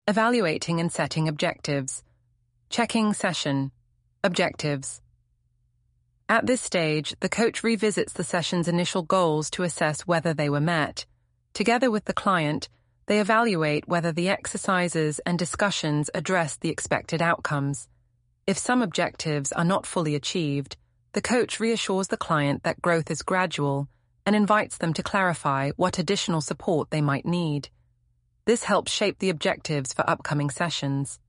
Evaluating and setting objectives. Checking session. Objectives. At this stage, the coach revisits the session's initial goals to assess whether they were met. Together with the client, they evaluate whether the exercises and discussions address the expected outcomes. If some objectives are not fully achieved, the coach reassures the client that growth is gradual and invites them to clarify what additional support they might need. This helps shape the objectives for upcoming sessions.